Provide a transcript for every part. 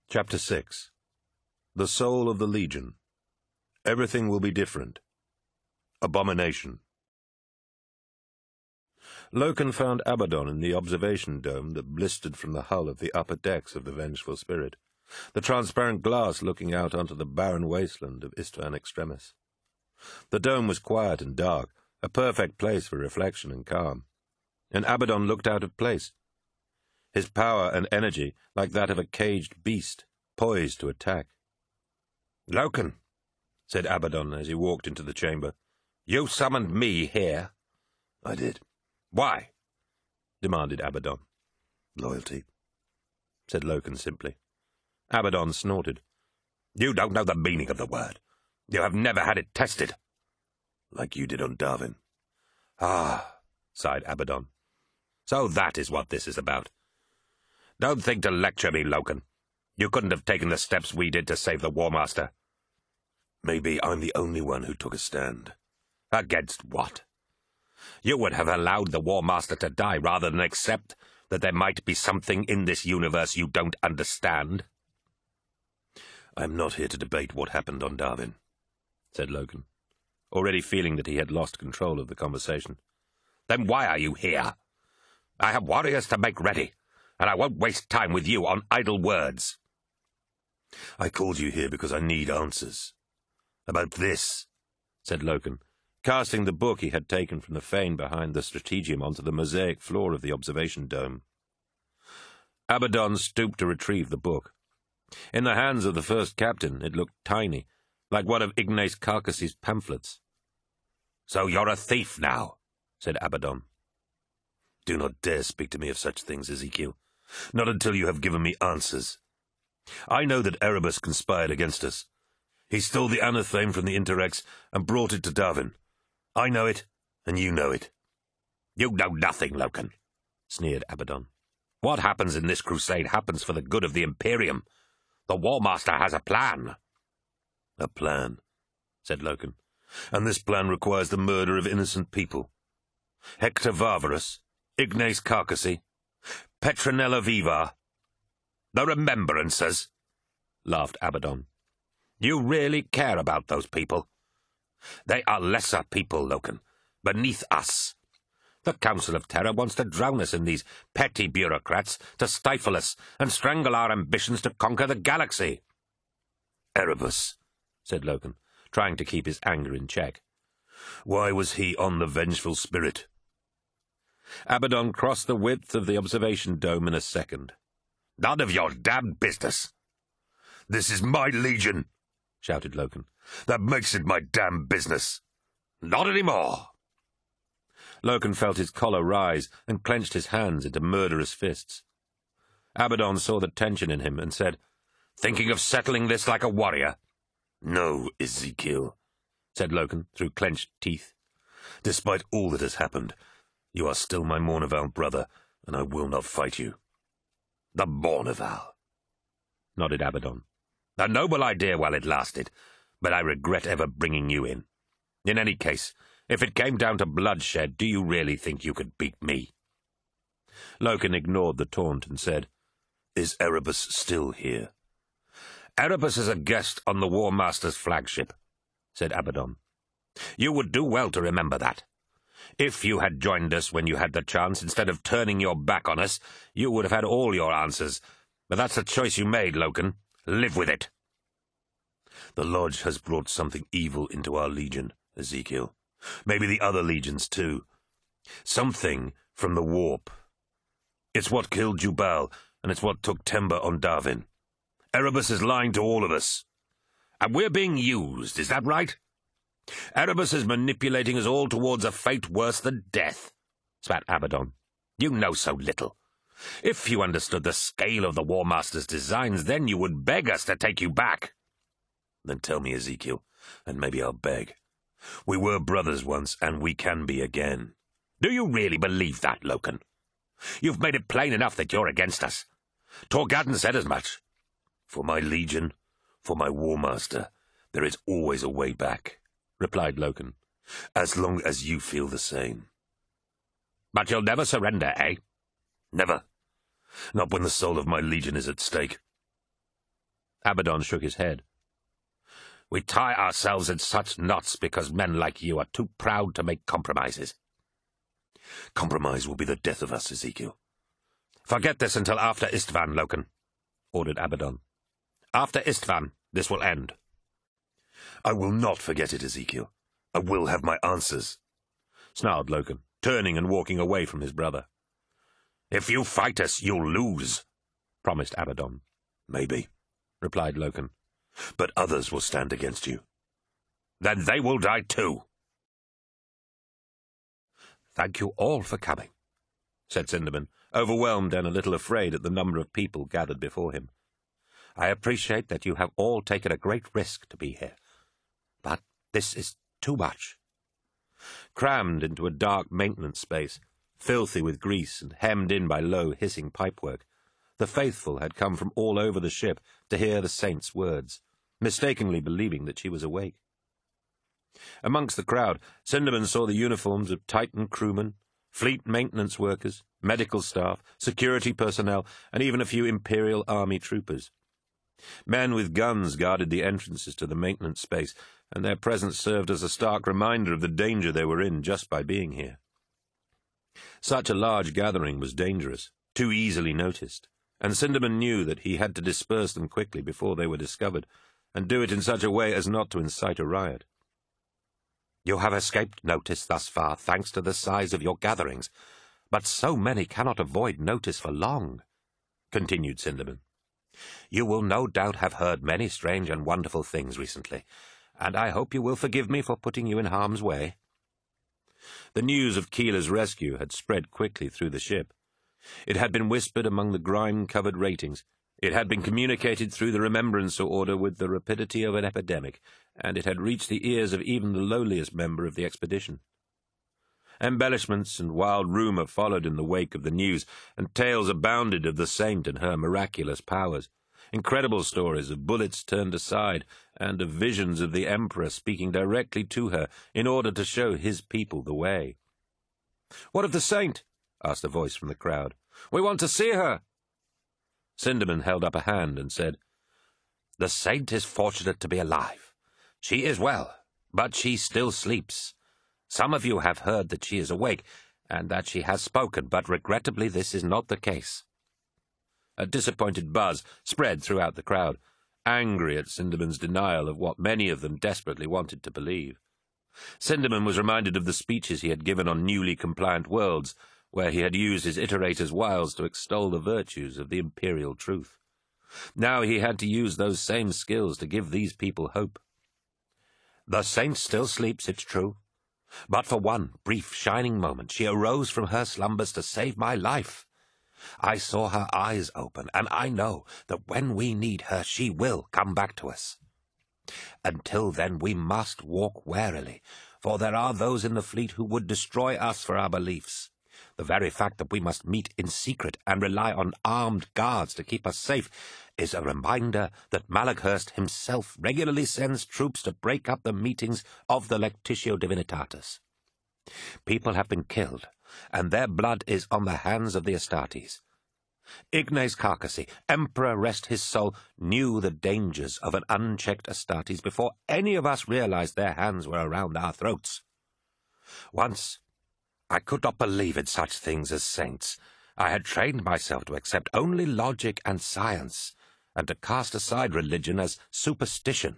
Chapter 6. The Soul of the Legion. Everything will be different. Abomination. Loken found Abaddon in the observation dome that blistered from the hull of the upper decks of the Vengeful Spirit, the transparent glass looking out onto the barren wasteland of Istvan Extremis. The dome was quiet and dark, a perfect place for reflection and calm, and Abaddon looked out of place, his power and energy like that of a caged beast, poised to attack. "Loken," said Abaddon as he walked into the chamber. "You summoned me here." "I did." "Why?" demanded Abaddon. "Loyalty," said Loken simply. Abaddon snorted. "You don't know the meaning of the word. You have never had it tested." "Like you did on Darwin." "Ah," sighed Abaddon. "So that is what this is about. Don't think to lecture me, Loken. You couldn't have taken the steps we did to save the War Master." "Maybe I'm the only one who took a stand." "Against what? You would have allowed the War Master to die rather than accept that there might be something in this universe you don't understand." "I'm not here to debate what happened on Darwin," said Loken, already feeling that he had lost control of the conversation. "Then why are you here? I have warriors to make ready, and I won't waste time with you on idle words." "I called you here because I need answers. About this," said Loken, casting the book he had taken from the fane behind the strategium onto the mosaic floor of the observation dome. Abaddon stooped to retrieve the book. In the hands of the first captain it looked tiny, like one of Ignace Carcass's pamphlets. "So you're a thief now," said Abaddon. "Do not dare speak to me of such things, Ezekiel. Not until you have given me answers. I know that Erebus conspired against us. He stole the anathame from the Interrex and brought it to Darwin. I know it, and you know it." "You know nothing, Loken," sneered Abaddon. "What happens in this crusade happens for the good of the Imperium. The War Master has a plan." "A plan," said Loken. "And this plan requires the murder of innocent people. Hector Varvarus, Ignace Carcassy, Petronella Vivar." "The Remembrancers," laughed Abaddon. "You really care about those people? They are lesser people, Loken, beneath us. The Council of Terror wants to drown us in these petty bureaucrats, to stifle us and strangle our ambitions to conquer the galaxy." "Erebus," said Loken, trying to keep his anger in check. "Why was he on the Vengeful Spirit?" Abaddon crossed the width of the observation dome in a second. "None of your damned business." "This is my legion," shouted Loken. "That makes it my damn business." "Not anymore." Loken felt his collar rise and clenched his hands into murderous fists. Abaddon saw the tension in him and said, "Thinking of settling this like a warrior?" "No, Ezekiel," said Loken through clenched teeth. "Despite all that has happened, you are still my Mournival brother, and I will not fight you." "The Mournival," nodded Abaddon. "A noble idea while it lasted, but I regret ever bringing you in. In any case, if it came down to bloodshed, do you really think you could beat me?" Loken ignored the taunt and said, "Is Erebus still here?" "Erebus is a guest on the War Master's flagship," said Abaddon. "You would do well to remember that. If you had joined us when you had the chance, instead of turning your back on us, you would have had all your answers. But that's the choice you made, Loken. Live with it." "The Lodge has brought something evil into our legion, Ezekiel. Maybe the other legions, too. Something from the warp. It's what killed Jubal, and it's what took Temba on Darwin. Erebus is lying to all of us." "And we're being used, is that right? Erebus is manipulating us all towards a fate worse than death," spat Abaddon. "You know so little. If you understood the scale of the War Master's designs, then you would beg us to take you back." "Then tell me, Ezekiel, and maybe I'll beg. We were brothers once, and we can be again." "Do you really believe that, Loken? You've made it plain enough that you're against us. Torgadden said as much." "For my legion, for my War Master, there is always a way back," replied Loken, "as long as you feel the same." "But you'll never surrender, eh?" "Never. Not when the soul of my legion is at stake." Abaddon shook his head. We tie ourselves in such knots because men like you are too proud to make compromises. Compromise will be the death of us, Ezekiel. Forget this until after Istvan, Loken, ordered Abaddon. After Istvan, this will end. I will not forget it, Ezekiel. I will have my answers, snarled Loken, turning and walking away from his brother. If you fight us, you'll lose, promised Abaddon. Maybe, replied Loken. But others will stand against you. Then they will die too. Thank you all for coming, said Sindaman, overwhelmed and a little afraid at the number of people gathered before him. I appreciate that you have all taken a great risk to be here, but this is too much. Crammed into a dark maintenance space, filthy with grease and hemmed in by low, hissing pipework, the faithful had come from all over the ship to hear the saint's words, mistakenly believing that she was awake. Amongst the crowd, Sindaman saw the uniforms of Titan crewmen, fleet maintenance workers, medical staff, security personnel, and even a few Imperial Army troopers. Men with guns guarded the entrances to the maintenance space, and their presence served as a stark reminder of the danger they were in just by being here. Such a large gathering was dangerous, too easily noticed, and Sindaman knew that he had to disperse them quickly before they were discovered, and do it in such a way as not to incite a riot. You have escaped notice thus far, thanks to the size of your gatherings, but so many cannot avoid notice for long, continued Sindaman. You will no doubt have heard many strange and wonderful things recently, and I hope you will forgive me for putting you in harm's way. The news of Keeler's rescue had spread quickly through the ship. It had been whispered among the grime-covered ratings. It had been communicated through the Remembrancer Order with the rapidity of an epidemic, and it had reached the ears of even the lowliest member of the expedition. Embellishments and wild rumour followed in the wake of the news, and tales abounded of the saint and her miraculous powers, incredible stories of bullets turned aside, and of visions of the Emperor speaking directly to her in order to show his people the way. "What of the saint?" asked a voice from the crowd. "We want to see her." Sindaman held up a hand and said, "The saint is fortunate to be alive. She is well, but she still sleeps. Some of you have heard that she is awake, and that she has spoken, but regrettably this is not the case." A disappointed buzz spread throughout the crowd, angry at Sindaman's denial of what many of them desperately wanted to believe. Sindaman was reminded of the speeches he had given on newly compliant worlds, where he had used his iterator's wiles to extol the virtues of the imperial truth. Now he had to use those same skills to give these people hope. "The saint still sleeps, it's true, but for one brief shining moment she arose from her slumbers to save my life. I saw her eyes open, and I know that when we need her she will come back to us. Until then we must walk warily, for there are those in the fleet who would destroy us for our beliefs. The very fact that we must meet in secret and rely on armed guards to keep us safe is a reminder that Malakhurst himself regularly sends troops to break up the meetings of the Lectitio Divinitatis. People have been killed, and their blood is on the hands of the Astartes. Ignace Carcassy, Emperor rest his soul, knew the dangers of an unchecked Astartes before any of us realized their hands were around our throats. Once, I could not believe in such things as saints. I had trained myself to accept only logic and science, and to cast aside religion as superstition.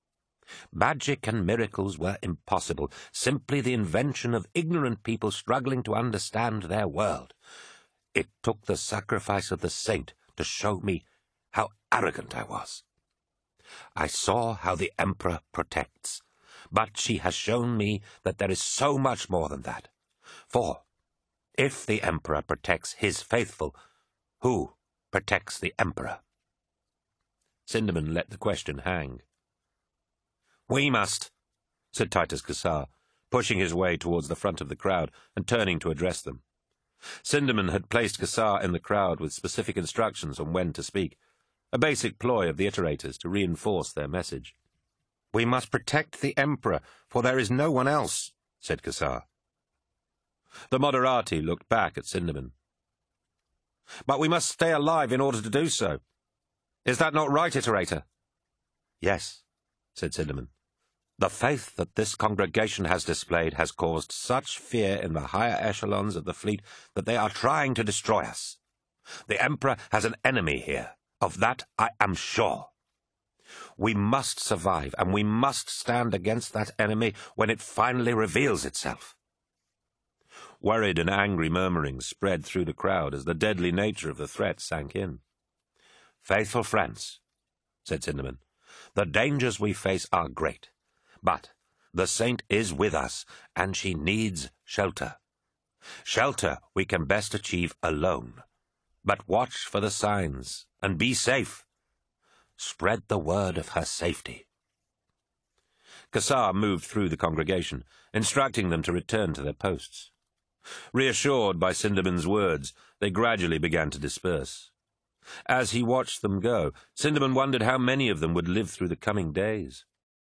Magic and miracles were impossible, simply the invention of ignorant people struggling to understand their world. It took the sacrifice of the saint to show me how arrogant I was. I saw how the Emperor protects, but she has shown me that there is so much more than that. For, if the Emperor protects his faithful, who protects the Emperor?" Sindaman let the question hang. "We must," said Titus Cassar, pushing his way towards the front of the crowd and turning to address them. Sindaman had placed Cassar in the crowd with specific instructions on when to speak, a basic ploy of the iterators to reinforce their message. "We must protect the Emperor, for there is no one else," said Cassar. The Moderati looked back at Sindaman. "But we must stay alive in order to do so. Is that not right, Iterator?" Yes, said Sinderman. The faith that this congregation has displayed has caused such fear in the higher echelons of the fleet that they are trying to destroy us. The Emperor has an enemy here. Of that I am sure. We must survive, and we must stand against that enemy when it finally reveals itself. Worried and angry murmurings spread through the crowd as the deadly nature of the threat sank in. Faithful friends, said Sinderman, the dangers we face are great, but the saint is with us, and she needs shelter. Shelter we can best achieve alone, but watch for the signs, and be safe. Spread the word of her safety. Cassar moved through the congregation, instructing them to return to their posts. Reassured by Sinderman's words, they gradually began to disperse. As he watched them go, Sinderman wondered how many of them would live through the coming days.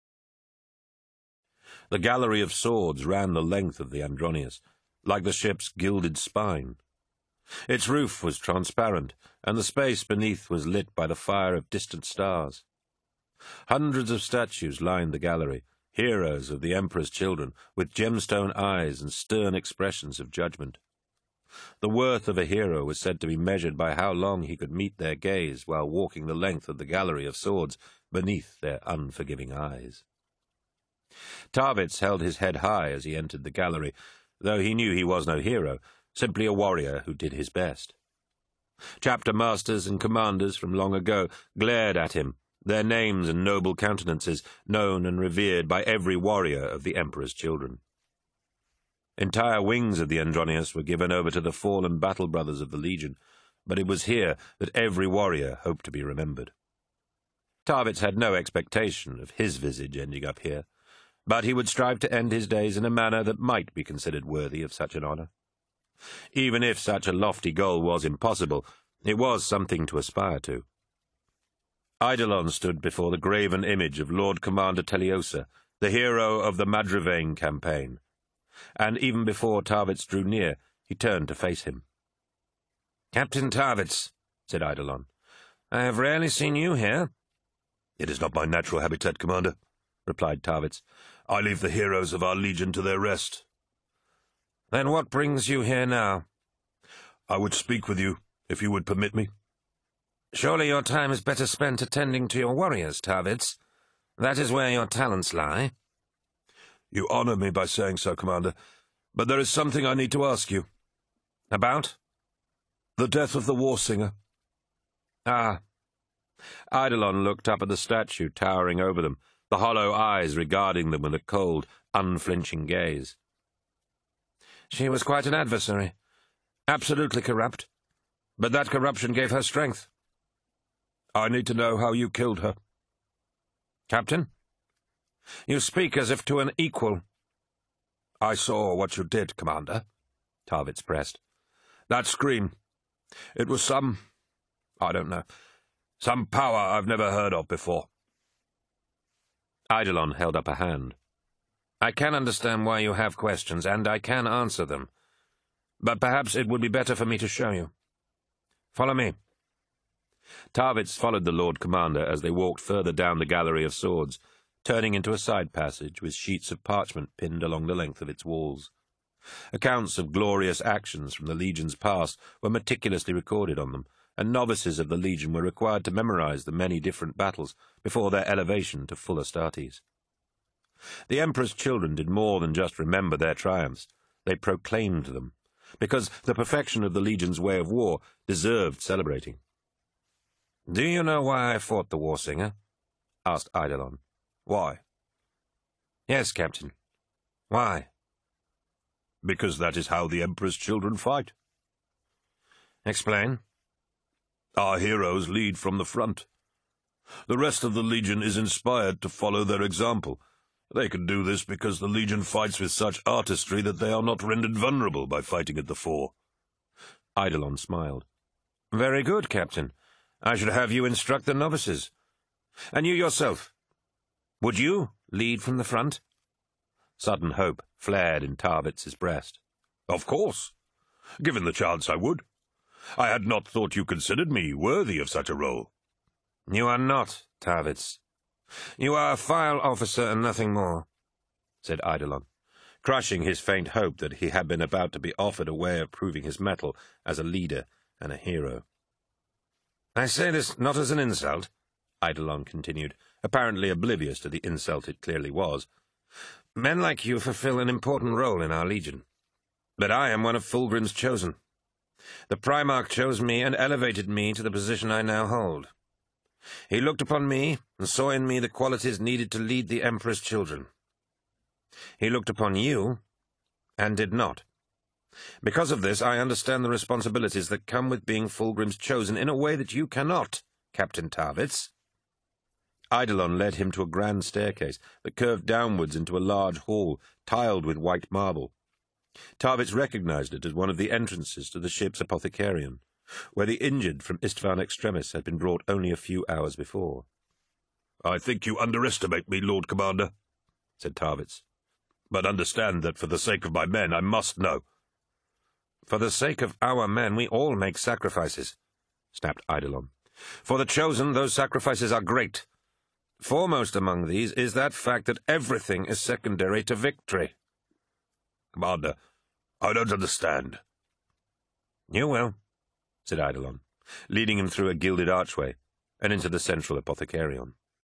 The gallery of swords ran the length of the Andronius, like the ship's gilded spine. Its roof was transparent, and the space beneath was lit by the fire of distant stars. Hundreds of statues lined the gallery, heroes of the Emperor's children, with gemstone eyes and stern expressions of judgment. The worth of a hero was said to be measured by how long he could meet their gaze while walking the length of the gallery of swords beneath their unforgiving eyes. Tarvitz held his head high as he entered the gallery, though he knew he was no hero, simply a warrior who did his best. Chapter masters and commanders from long ago glared at him, their names and noble countenances known and revered by every warrior of the Emperor's children. Entire wings of the Andronius were given over to the fallen battle brothers of the Legion, but it was here that every warrior hoped to be remembered. Tarvitz had no expectation of his visage ending up here, but he would strive to end his days in a manner that might be considered worthy of such an honour. Even if such a lofty goal was impossible, it was something to aspire to. Eidolon stood before the graven image of Lord Commander Teliosa, the hero of the Madrivain campaign, and even before Tarvitz drew near, he turned to face him. "Captain Tarvitz," said Eidolon, "I have rarely seen you here." "It is not my natural habitat, Commander," replied Tarvitz. "I leave the heroes of our legion to their rest." "Then what brings you here now?" "I would speak with you, if you would permit me." "Surely your time is better spent attending to your warriors, Tarvitz. That is where your talents lie." "You honour me by saying so, Commander, but there is something I need to ask you." "About?" "The death of the war singer." "Ah." Eidolon looked up at the statue towering over them, the hollow eyes regarding them with a cold, unflinching gaze. "She was quite an adversary. Absolutely corrupt. But that corruption gave her strength." "I need to know how you killed her." "Captain, you speak as if to an equal." "I saw what you did, Commander," Tarvitz pressed. "That scream. It was I don't know, some power I've never heard of before." Eidolon held up a hand. "I can understand why you have questions, and I can answer them. But perhaps it would be better for me to show you. Follow me." Tarvitz followed the Lord Commander as they walked further down the gallery of swords, turning into a side passage with sheets of parchment pinned along the length of its walls. Accounts of glorious actions from the Legion's past were meticulously recorded on them, and novices of the Legion were required to memorize the many different battles before their elevation to full Astartes. The Emperor's children did more than just remember their triumphs. They proclaimed them, because the perfection of the Legion's way of war deserved celebrating. "Do you know why I fought the Warsinger?" asked Eidolon. "Why?" "Yes, Captain. Why?" "Because that is how the Emperor's children fight." "Explain." "Our heroes lead from the front. The rest of the Legion is inspired to follow their example. They can do this because the Legion fights with such artistry that they are not rendered vulnerable by fighting at the fore." Eidolon smiled. "Very good, Captain. I should have you instruct the novices. And you yourself, would you lead from the front?" Sudden hope flared in Tarvitz's breast. "Of course. Given the chance, I would. I had not thought you considered me worthy of such a role." "You are not, Tarvitz. "You are a file officer and nothing more," said Eidolon, crushing his faint hope that he had been about to be offered a way of proving his mettle as a leader and a hero. "I say this not as an insult," Eidolon continued, apparently oblivious to the insult it clearly was. "Men like you fulfill an important role in our legion. But I am one of Fulgrim's chosen. The Primarch chose me and elevated me to the position I now hold. He looked upon me and saw in me the qualities needed to lead the Emperor's children. He looked upon you and did not. Because of this, I understand the responsibilities that come with being Fulgrim's chosen in a way that you cannot, Captain Tarvitz." Eidolon led him to a grand staircase that curved downwards into a large hall, tiled with white marble. Tarvitz recognized it as one of the entrances to the ship's apothecarium, where the injured from Istvan Extremis had been brought only a few hours before. "I think you underestimate me, Lord Commander," said Tarvitz. "But understand that for the sake of my men, I must know." "For the sake of our men, we all make sacrifices," snapped Eidolon. "For the chosen, those sacrifices are great. Foremost among these is that fact that everything is secondary to victory." "Commander, I don't understand." "You will," said Eidolon, leading him through a gilded archway and into the central apothecarium.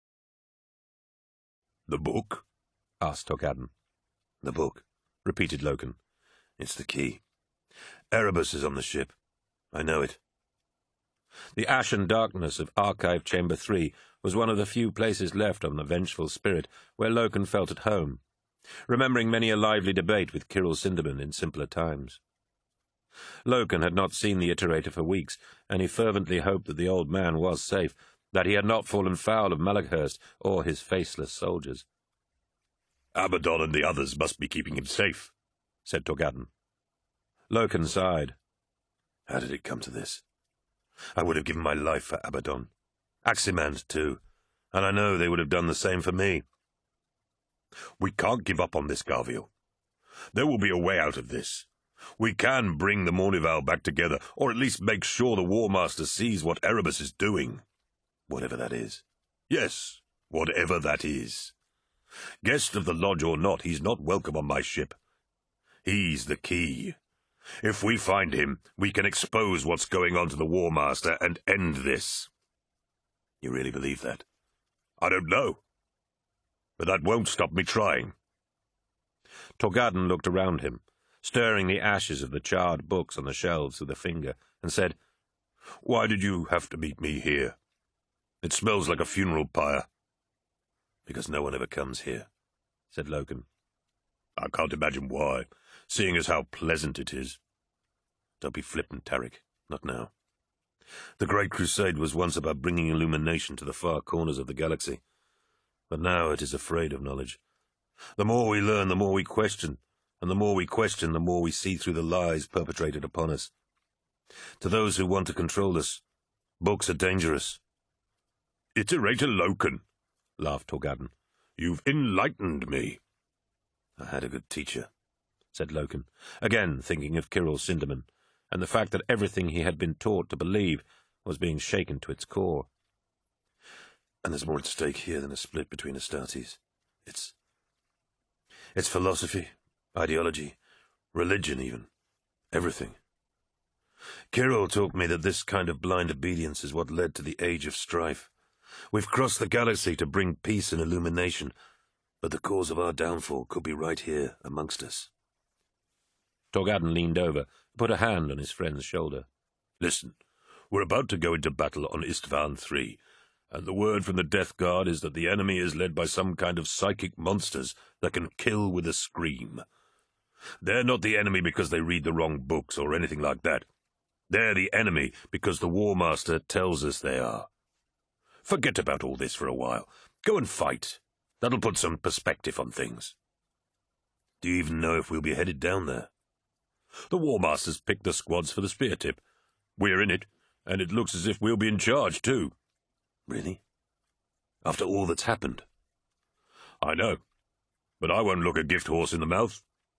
"The book?" asked Torgadden. "The book," repeated Loken. "It's the key. Erebus is on the ship. I know it." The ashen darkness of Archive Chamber 3 was one of the few places left on the Vengeful Spirit where Loken felt at home, remembering many a lively debate with Kyril Sinderman in simpler times. Loken had not seen the Iterator for weeks, and he fervently hoped that the old man was safe, that he had not fallen foul of Malaghurst or his faceless soldiers. "Abaddon and the others must be keeping him safe," said Torgadden. Loken sighed. "How did it come to this? I would have given my life for Abaddon. Aximand, too, and I know they would have done the same for me. We can't give up on this, Garviel. There will be a way out of this. We can bring the Mournival back together, or at least make sure the War Master sees what Erebus is doing. Whatever that is. Yes, whatever that is. Guest of the Lodge or not, he's not welcome on my ship. He's the key. If we find him, we can expose what's going on to the War Master and end this." "You really believe that?" "I don't know. But that won't stop me trying." Torgadden looked around him, stirring the ashes of the charred books on the shelves with a finger, and said, "Why did you have to meet me here? It smells like a funeral pyre." "Because no one ever comes here," said Loken. "I can't imagine why, seeing as how pleasant it is." "Don't be flippant, Tarik. Not now. The Great Crusade was once about bringing illumination to the far corners of the galaxy. But now it is afraid of knowledge. The more we learn, the more we question, and the more we question, the more we see through the lies perpetrated upon us. To those who want to control us, books are dangerous." "Iterator Loken," laughed Torgadden. "You've enlightened me." "I had a good teacher," said Loken, again thinking of Kyril Sinderman, and the fact that everything he had been taught to believe was being shaken to its core. "And there's more at stake here than a split between Astartes. It's philosophy, ideology, religion even. Everything. Kyril taught me that this kind of blind obedience is what led to the Age of Strife. We've crossed the galaxy to bring peace and illumination, but the cause of our downfall could be right here amongst us." Torgadden leaned over, put a hand on his friend's shoulder. "Listen, we're about to go into battle on Istvan 3, and the word from the Death Guard is that the enemy is led by some kind of psychic monsters that can kill with a scream. They're not the enemy because they read the wrong books or anything like that. They're the enemy because the War Master tells us they are. Forget about all this for a while. Go and fight. That'll put some perspective on things." "Do you even know if we'll be headed down there?" "The War Master's picked the squads for the spear tip. We're in it, and it looks as if we'll be in charge, too." "Really? After all that's happened?" "I know, but I won't look a gift horse in the mouth."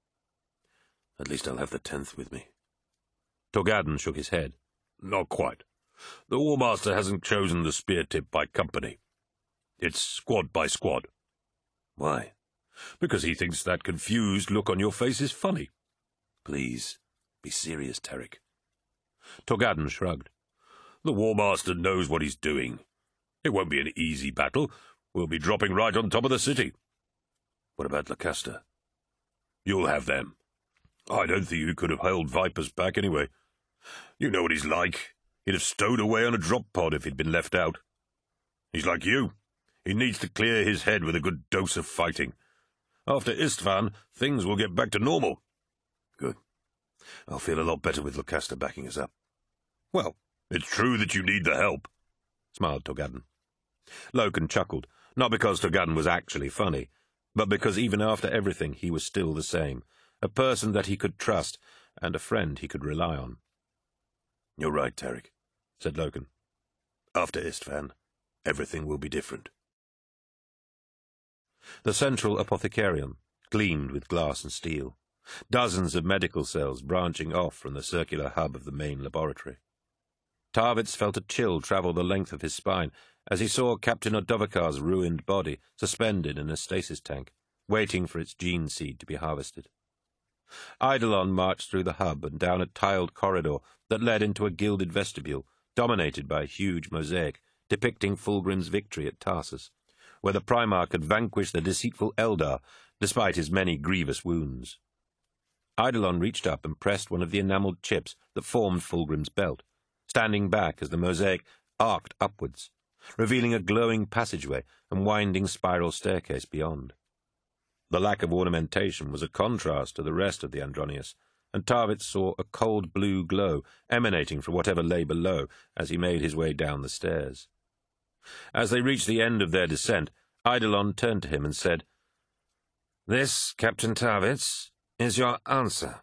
"At least I'll have the 10th with me." Torgadden shook his head. "Not quite. The War Master hasn't chosen the spear tip by company. It's squad by squad. Why? Because he thinks that confused look on your face is funny. Please, be serious, Tarik. Torgadden shrugged. The War Master knows what he's doing. It won't be an easy battle. We'll be dropping right on top of the city. What about Locusta? You'll have them. I don't think you could have held Vipers back anyway. You know what he's like. He'd have stowed away on a drop pod if he'd been left out. He's like you. He needs to clear his head with a good dose of fighting. After Istvan, things will get back to normal. Good. I'll feel a lot better with Locusta backing us up. Well, it's true that you need the help, smiled Torgadden. Loken chuckled, not because Torgadden was actually funny, but because even after everything he was still the same, a person that he could trust and a friend he could rely on. You're right, Tarik, said Loken. After Istvan, everything will be different. The central apothecarium gleamed with glass and steel, dozens of medical cells branching off from the circular hub of the main laboratory. Tarvitz felt a chill travel the length of his spine as he saw Captain Odovakar's ruined body suspended in a stasis tank, waiting for its gene seed to be harvested. Eidolon marched through the hub and down a tiled corridor that led into a gilded vestibule, dominated by a huge mosaic depicting Fulgrim's victory at Tarsus, where the Primarch had vanquished the deceitful Eldar despite his many grievous wounds. Eidolon reached up and pressed one of the enamelled chips that formed Fulgrim's belt, standing back as the mosaic arced upwards, revealing a glowing passageway and winding spiral staircase beyond. The lack of ornamentation was a contrast to the rest of the Andronius, and Tarvitz saw a cold blue glow emanating from whatever lay below as he made his way down the stairs. As they reached the end of their descent, Eidolon turned to him and said, "This, Captain Tarvitz, is your answer."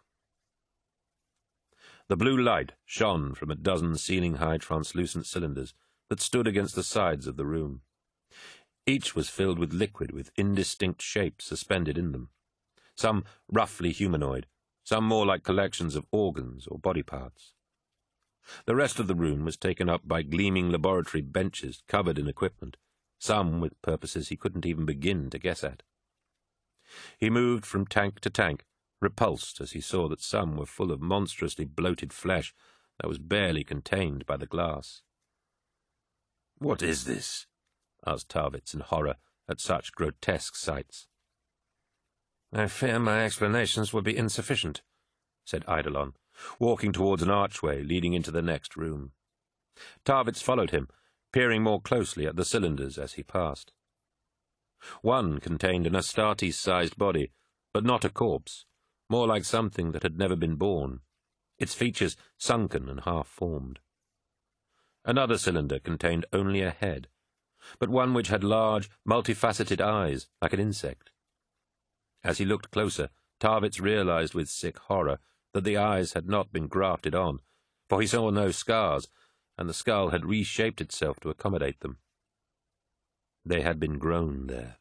The blue light shone from a dozen ceiling-high translucent cylinders that stood against the sides of the room. Each was filled with liquid with indistinct shapes suspended in them, some roughly humanoid, some more like collections of organs or body parts. The rest of the room was taken up by gleaming laboratory benches covered in equipment, some with purposes he couldn't even begin to guess at. He moved from tank to tank, repulsed as he saw that some were full of monstrously bloated flesh that was barely contained by the glass. "What is this?" asked Tarvitz in horror at such grotesque sights. "I fear my explanations will be insufficient," said Eidolon, walking towards an archway leading into the next room. Tarvitz followed him, peering more closely at the cylinders as he passed. One contained an Astartes-sized body, but not a corpse, more like something that had never been born, its features sunken and half-formed. Another cylinder contained only a head, but one which had large, multifaceted eyes, like an insect. As he looked closer, Tarvitz realized with sick horror that the eyes had not been grafted on, for he saw no scars, and the skull had reshaped itself to accommodate them. They had been grown there.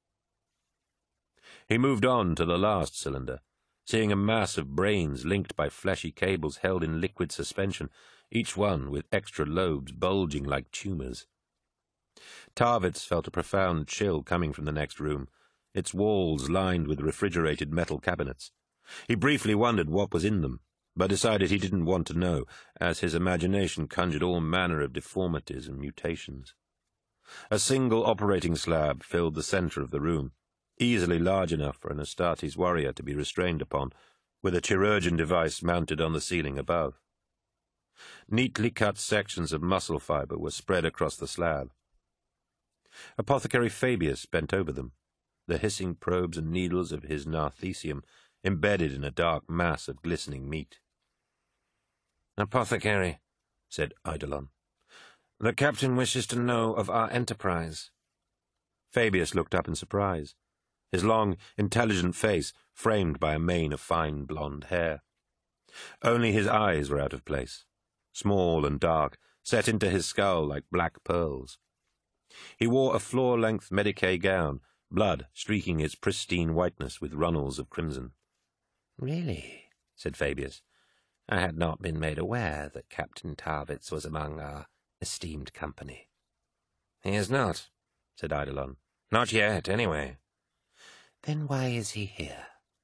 He moved on to the last cylinder, seeing a mass of brains linked by fleshy cables held in liquid suspension, each one with extra lobes bulging like tumours. Tarvitz felt a profound chill coming from the next room, its walls lined with refrigerated metal cabinets. He briefly wondered what was in them, but decided he didn't want to know, as his imagination conjured all manner of deformities and mutations. A single operating slab filled the centre of the room, easily large enough for an Astartes warrior to be restrained upon, with a chirurgeon device mounted on the ceiling above. Neatly cut sections of muscle fibre were spread across the slab. Apothecary Fabius bent over them, the hissing probes and needles of his narthecium embedded in a dark mass of glistening meat. "Apothecary," said Eidolon, "the captain wishes to know of our enterprise." Fabius looked up in surprise, his long, intelligent face framed by a mane of fine blonde hair. Only his eyes were out of place, small and dark, set into his skull like black pearls. He wore a floor-length Medicae gown, blood streaking its pristine whiteness with runnels of crimson. "Really?" said Fabius. "I had not been made aware that Captain Tarvitz was among our esteemed company." "He is not," said Eidolon. Not yet, anyway. Then why is he here?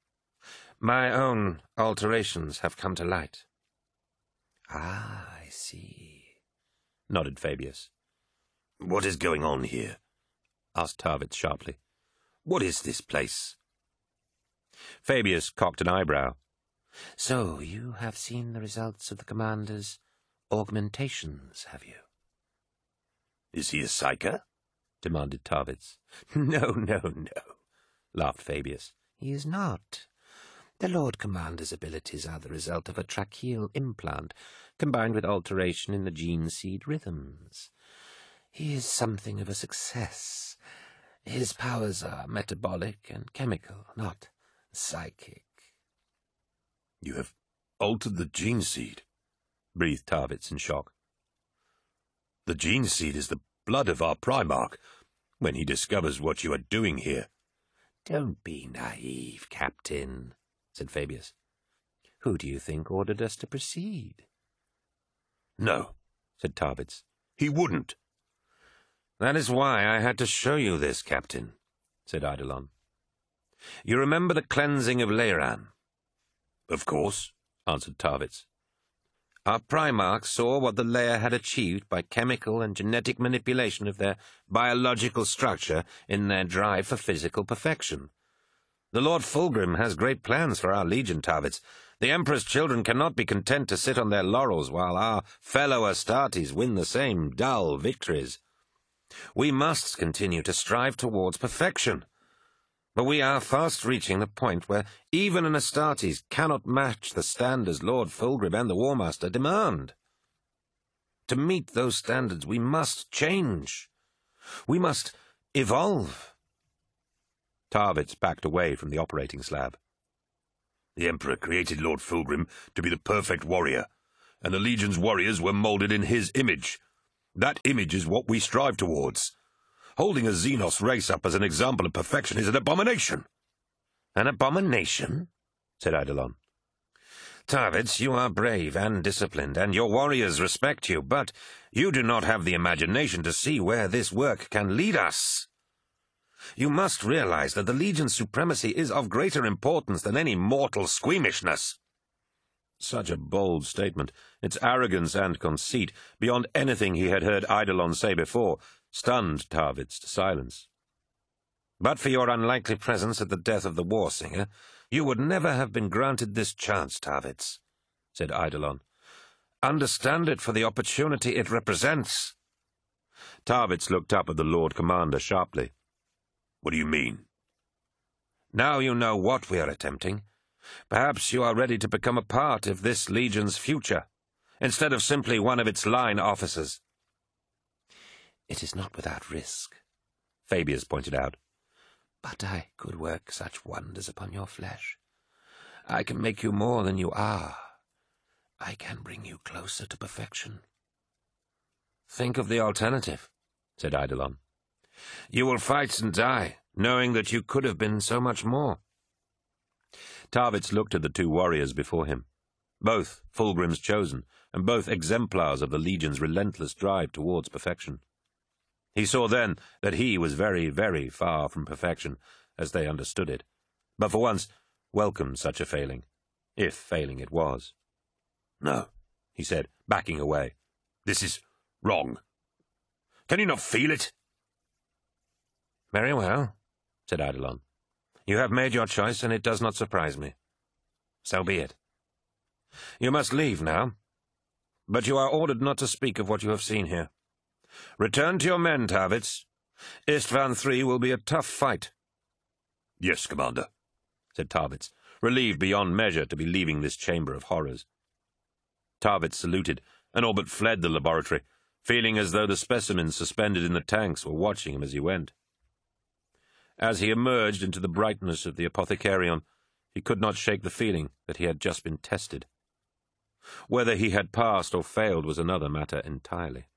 My own alterations have come to light. Ah, I see, nodded Fabius. What is going on here? Asked Tarvitz sharply. What is this place? Fabius cocked an eyebrow. So you have seen the results of the commander's augmentations, have you? Is he a psyker? Demanded Tarvitz. No, laughed Fabius. He is not. The Lord Commander's abilities are the result of a tracheal implant, combined with alteration in the gene seed rhythms. He is something of a success. His powers are metabolic and chemical, not psychic. You have altered the gene seed, breathed Tarvitz in shock. The gene seed is the blood of our Primarch. When he discovers what you are doing here... Don't be naive, Captain, said Fabius. Who do you think ordered us to proceed? No, said Tarvitz. He wouldn't. That is why I had to show you this, Captain, said Eidolon. You remember the cleansing of Leyran? Of course, answered Tarvitz. Our Primarch saw what the Leia had achieved by chemical and genetic manipulation of their biological structure in their drive for physical perfection. The Lord Fulgrim has great plans for our Legion, Tarvitz. The Emperor's children cannot be content to sit on their laurels while our fellow Astartes win the same dull victories. We must continue to strive towards perfection. But we are fast reaching the point where even an Astartes cannot match the standards Lord Fulgrim and the War Master demand. To meet those standards, we must change. We must evolve. Tarvitz backed away from the operating slab. The Emperor created Lord Fulgrim to be the perfect warrior, and the Legion's warriors were moulded in his image. That image is what we strive towards. Holding a Xenos race up as an example of perfection is an abomination. An abomination? Said Eidolon. Tarvitz, you are brave and disciplined, and your warriors respect you, but you do not have the imagination to see where this work can lead us. You must realize that the Legion's supremacy is of greater importance than any mortal squeamishness. Such a bold statement, its arrogance and conceit, beyond anything he had heard Eidolon say before, stunned Tarvitz to silence. But for your unlikely presence at the death of the War Singer, you would never have been granted this chance, Tarvitz, said Eidolon. Understand it for the opportunity it represents. Tarvitz looked up at the Lord Commander sharply. What do you mean? Now you know what we are attempting. Perhaps you are ready to become a part of this Legion's future, instead of simply one of its line officers. It is not without risk, Fabius pointed out. But I could work such wonders upon your flesh. I can make you more than you are. I can bring you closer to perfection. Think of the alternative, said Eidolon. You will fight and die, knowing that you could have been so much more. Tarvitz looked at the two warriors before him, both Fulgrim's chosen, and both exemplars of the Legion's relentless drive towards perfection. He saw then that he was very, very far from perfection, as they understood it, but for once welcomed such a failing, if failing it was. No, he said, backing away. This is wrong. Can you not feel it? Very well, said Eidolon. You have made your choice, and it does not surprise me. So be it. You must leave now, but you are ordered not to speak of what you have seen here. Return to your men, Tarvitz. Istvan III will be a tough fight. Yes, Commander, said Tarvitz, relieved beyond measure to be leaving this chamber of horrors. Tarvitz saluted, and all but fled the laboratory, feeling as though the specimens suspended in the tanks were watching him as he went. As he emerged into the brightness of the apothecarion, he could not shake the feeling that he had just been tested. Whether he had passed or failed was another matter entirely.